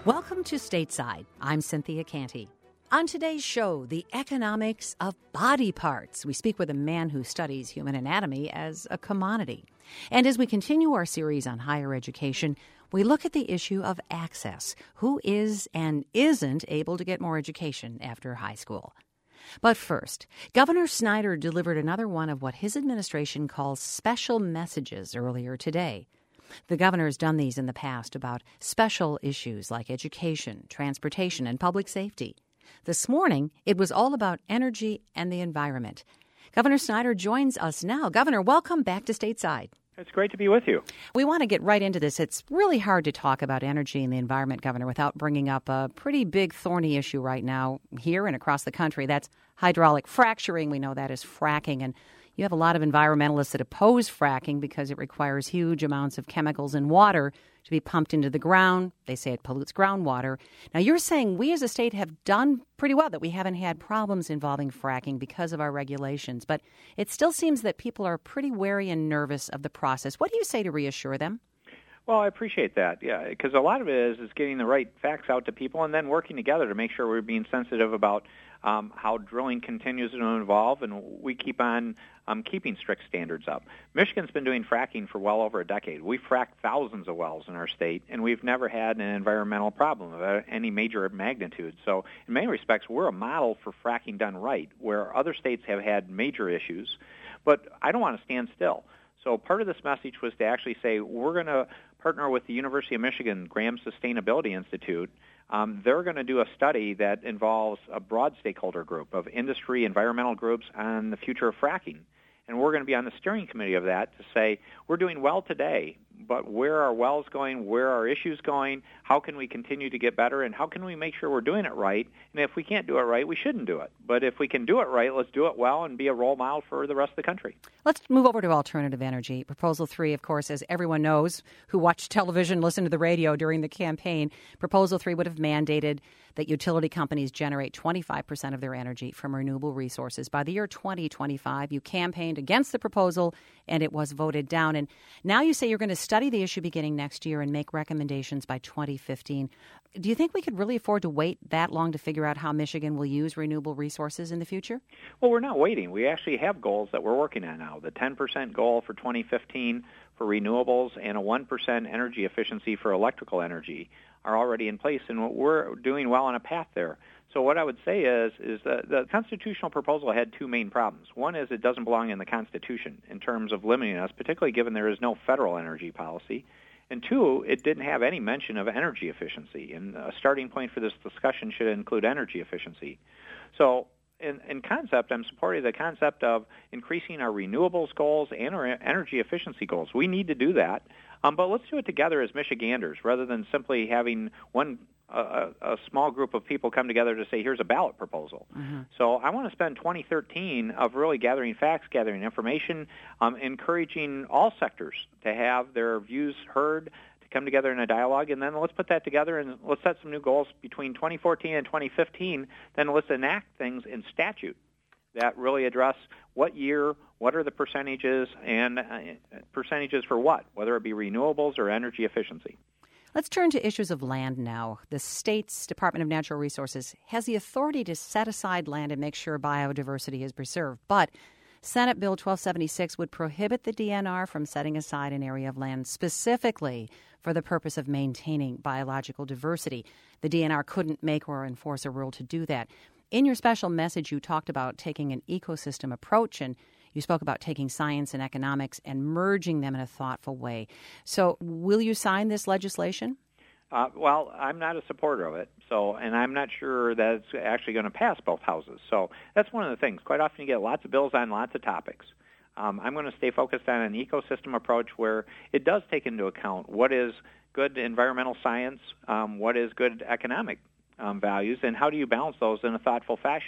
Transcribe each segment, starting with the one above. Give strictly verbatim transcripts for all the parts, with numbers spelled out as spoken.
Welcome to Stateside. I'm Cynthia Canty. On today's show, the economics of body parts. We speak with a man who studies human anatomy as a commodity. And as we continue our series on higher education, we look at the issue of access. Who is and isn't able to get more education after high school? But first, Governor Snyder delivered another one of what his administration calls special messages earlier today. The governor has done these in the past about special issues like education, transportation, and public safety. This morning, it was all about energy and the environment. Governor Snyder joins us now. Governor, welcome back to Stateside. It's great to be with you. We want to get right into this. It's really hard to talk about energy and the environment, Governor, without bringing up a pretty big, thorny issue right now here and across the country. That's hydraulic fracturing. We know that is fracking. And you have a lot of environmentalists that oppose fracking because it requires huge amounts of chemicals and water to be pumped into the ground. They say it pollutes groundwater. Now, you're saying we as a state have done pretty well, that we haven't had problems involving fracking because of our regulations. But it still seems that people are pretty wary and nervous of the process. What do you say to reassure them? Well, I appreciate that, yeah, because a lot of it is, is getting the right facts out to people and then working together to make sure we're being sensitive about um, how drilling continues to evolve, and we keep on um, keeping strict standards up. Michigan's been doing fracking for well over a decade. We've fracked thousands of wells in our state, and we've never had an environmental problem of any major magnitude. So in many respects, we're a model for fracking done right, where other states have had major issues. But I don't want to stand still. So part of this message was to actually say we're going to partner with the University of Michigan Graham Sustainability Institute. Um, they're going to do a study that involves a broad stakeholder group of industry, environmental groups on the future of fracking. And we're going to be on the steering committee of that to say we're doing well today, but where are wells going, where are issues going, how can we continue to get better, and how can we make sure we're doing it right? And if we can't do it right, we shouldn't do it. But if we can do it right, let's do it well and be a role model for the rest of the country. Let's move over to alternative energy. Proposal three, of course, as everyone knows who watched television, listened to the radio during the campaign, Proposal three would have mandated that utility companies generate twenty-five percent of their energy from renewable resources. By the year twenty twenty-five, you campaigned against the proposal, and it was voted down. And now you say you're going to study the issue beginning next year and make recommendations by twenty fifteen. Do you think we could really afford to wait that long to figure out how Michigan will use renewable resources in the future? Well, we're not waiting. We actually have goals that we're working on now. The ten percent goal for twenty fifteen for renewables and a one percent energy efficiency for electrical energy are already in place, and we're doing well on a path there. So what I would say is is that the constitutional proposal had two main problems. One is it doesn't belong in the Constitution in terms of limiting us, particularly given there is no federal energy policy. And two, it didn't have any mention of energy efficiency. And a starting point for this discussion should include energy efficiency. So in, in concept, I'm supporting the concept of increasing our renewables goals and our energy efficiency goals. We need to do that. Um, but let's do it together as Michiganders rather than simply having one a, a small group of people come together to say, here's a ballot proposal. Mm-hmm. So I want to spend twenty thirteen of really gathering facts, gathering information, um, encouraging all sectors to have their views heard, to come together in a dialogue, and then let's put that together and let's set some new goals between twenty fourteen and twenty fifteen. Then let's enact things in statute that really address what year, what are the percentages, and uh, percentages for what, whether it be renewables or energy efficiency. Let's turn to issues of land now. The state's Department of Natural Resources has the authority to set aside land and make sure biodiversity is preserved. But Senate Bill twelve seventy-six would prohibit the D N R from setting aside an area of land specifically for the purpose of maintaining biological diversity. The D N R couldn't make or enforce a rule to do that. In your special message, you talked about taking an ecosystem approach, and you spoke about taking science and economics and merging them in a thoughtful way. So will you sign this legislation? Uh, well, I'm not a supporter of it, so and I'm not sure that it's actually going to pass both houses. So that's one of the things. Quite often you get lots of bills on lots of topics. Um, I'm going to stay focused on an ecosystem approach where it does take into account what is good environmental science, um, what is good economic um, values, and how do you balance those in a thoughtful fashion.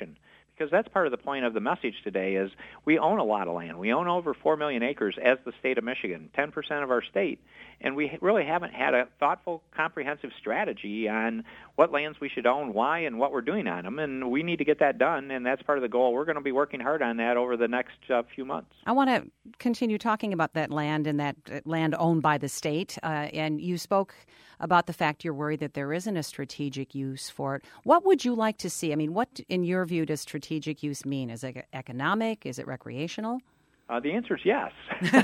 because that's part of the point of the message today is we own a lot of land. We own over four million acres as the state of Michigan, ten percent of our state, and we really haven't had a thoughtful, comprehensive strategy on what lands we should own, why, and what we're doing on them, and we need to get that done, and that's part of the goal. We're going to be working hard on that over the next uh, few months. I want to continue talking about that land and that land owned by the state, uh, and you spoke about the fact you're worried that there isn't a strategic use for it. What would you like to see? I mean, what, in your view, does strategic use mean? Is it economic? Is it recreational? Uh, the answer is yes,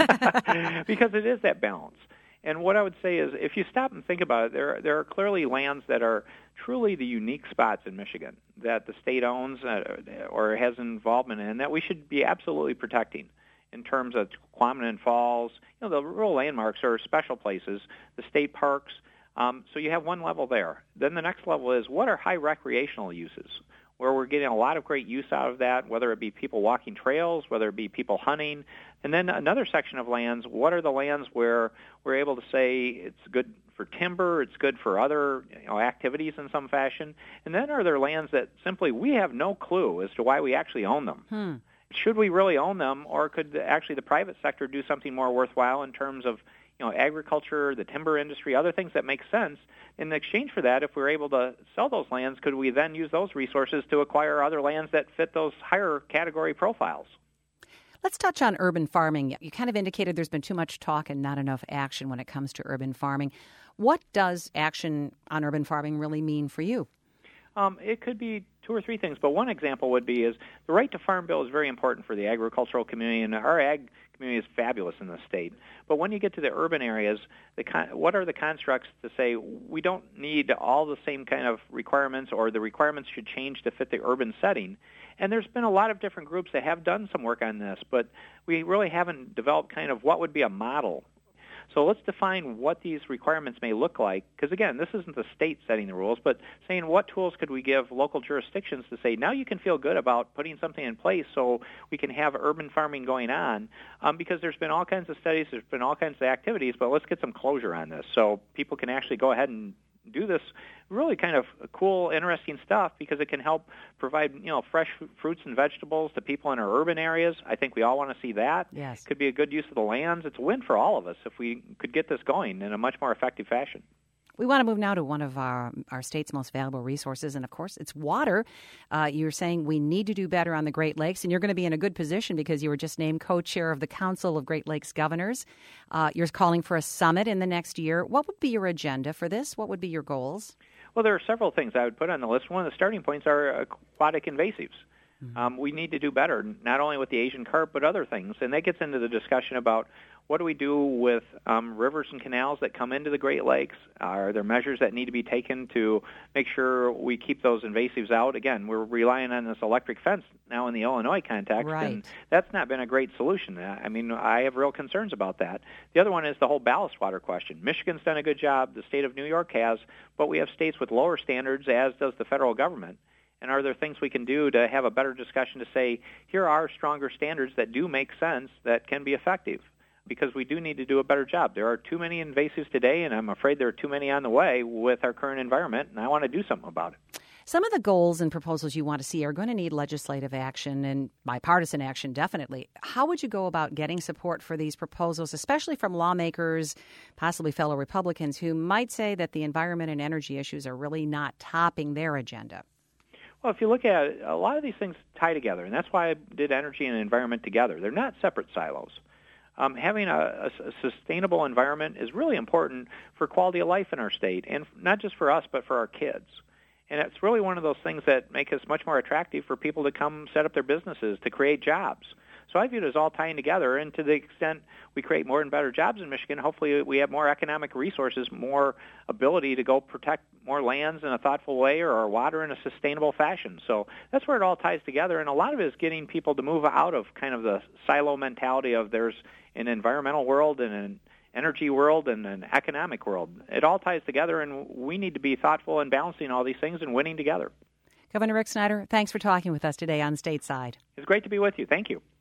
because it is that balance. And what I would say is, if you stop and think about it, there there are clearly lands that are truly the unique spots in Michigan that the state owns uh, or has involvement in that we should be absolutely protecting. In terms of Quamanon Falls, you know, the rural landmarks are special places, the state parks. Um, so you have one level there. Then the next level is, what are high recreational uses, where we're getting a lot of great use out of that, whether it be people walking trails, whether it be people hunting. And then another section of lands, what are the lands where we're able to say it's good for timber, it's good for other you know, activities in some fashion. And then are there lands that simply we have no clue as to why we actually own them. Hmm. Should we really own them, or could actually the private sector do something more worthwhile in terms of you know, agriculture, the timber industry, other things that make sense? In exchange for that, if we're able to sell those lands, could we then use those resources to acquire other lands that fit those higher category profiles? Let's touch on urban farming. You kind of indicated there's been too much talk and not enough action when it comes to urban farming. What does action on urban farming really mean for you? Um, it could be two or three things, but one example would be is the right to farm bill is very important for the agricultural community, and our ag community is fabulous in the state. But when you get to the urban areas, the con- what are the constructs to say we don't need all the same kind of requirements, or the requirements should change to fit the urban setting? And there's been a lot of different groups that have done some work on this, but we really haven't developed kind of what would be a model. So let's define what these requirements may look like, because, again, this isn't the state setting the rules, but saying what tools could we give local jurisdictions to say, now you can feel good about putting something in place so we can have urban farming going on, um, because there's been all kinds of studies, there's been all kinds of activities, but let's get some closure on this so people can actually go ahead and do this really kind of cool, interesting stuff, because it can help provide, you know, fresh fruits and vegetables to people in our urban areas. I think we all want to see that. Yes. Could be a good use of the lands. It's a win for all of us if we could get this going in a much more effective fashion. We want to move now to one of our, our state's most valuable resources, and, of course, it's water. Uh, you're saying we need to do better on the Great Lakes, and you're going to be in a good position because you were just named co-chair of the Council of Great Lakes Governors. Uh, you're calling for a summit in the next year. What would be your agenda for this? What would be your goals? Well, there are several things I would put on the list. One of the starting points are aquatic invasives. Mm-hmm. Um, we need to do better, not only with the Asian carp, but other things. And that gets into the discussion about what do we do with um, rivers and canals that come into the Great Lakes? Are there measures that need to be taken to make sure we keep those invasives out? Again, we're relying on this electric fence now in the Illinois context, right. and that's not been a great solution. I mean, I have real concerns about that. The other one is the whole ballast water question. Michigan's done a good job. The state of New York has, but we have states with lower standards, as does the federal government. And are there things we can do to have a better discussion to say, here are stronger standards that do make sense, that can be effective? Because we do need to do a better job. There are too many invasives today, and I'm afraid there are too many on the way with our current environment, and I want to do something about it. Some of the goals and proposals you want to see are going to need legislative action and bipartisan action, definitely. How would you go about getting support for these proposals, especially from lawmakers, possibly fellow Republicans, who might say that the environment and energy issues are really not topping their agenda? Well, if you look at it, a lot of these things tie together, and that's why I did energy and environment together. They're not separate silos. Um, having a, a sustainable environment is really important for quality of life in our state, and not just for us, but for our kids. And it's really one of those things that make us much more attractive for people to come set up their businesses, to create jobs. So I view it as all tying together, and to the extent we create more and better jobs in Michigan, hopefully we have more economic resources, more ability to go protect more lands in a thoughtful way, or our water in a sustainable fashion. So that's where it all ties together, and a lot of it is getting people to move out of kind of the silo mentality of there's an environmental world and an energy world and an economic world. It all ties together, and we need to be thoughtful in balancing all these things and winning together. Governor Rick Snyder, thanks for talking with us today on Stateside. It's great to be with you. Thank you.